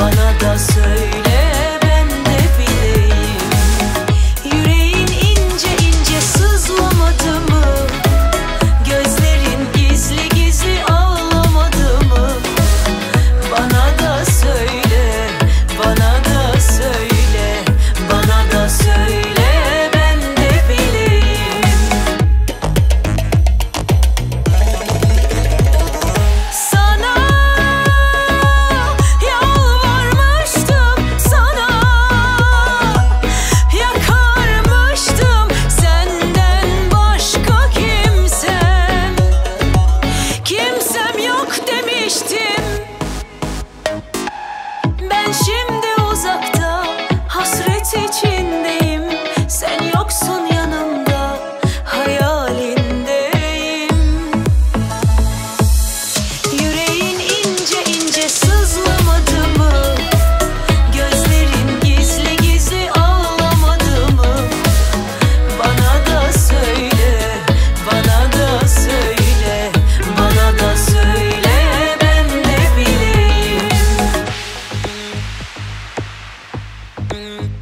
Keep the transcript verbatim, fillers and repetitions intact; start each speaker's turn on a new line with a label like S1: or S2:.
S1: bana da söyle ben de bileyim. Yüreğin ince ince sızlamadı mı? Gözlerin gizli gizli ağlamadı mı? Bana da söyle, bana da söyle, bana da söyle ben de bileyim. Sana yalvarmıştım, sana yakarmıştım, senden başka kimsem, kimsem yok demiştim. Ben şimdi uzakta, hasret içindeyim. Sen yoksun yanımda, hayalindeyim. Yüreğin ince ince sızlamadı mı? Gözlerin gizli gizli ağlamadı mı? Bana da söyle, bana da söyle, bana da söyle ben de bileyim.